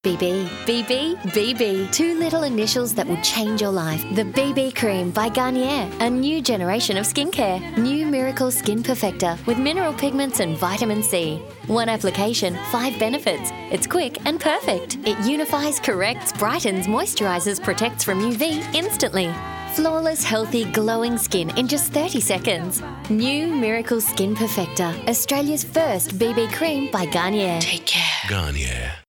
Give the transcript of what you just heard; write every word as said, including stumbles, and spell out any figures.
B B, B B, B B. Two little initials that will change your life. The B B Cream by Garnier, a new generation of skincare. New Miracle Skin Perfector with mineral pigments and vitamin C. One application, five benefits. It's quick and perfect. It unifies, corrects, brightens, moisturizes, protects from U V instantly. Flawless, healthy, glowing skin in just thirty seconds. New Miracle Skin Perfector, Australia's first B B cream by Garnier. Take care. Garnier.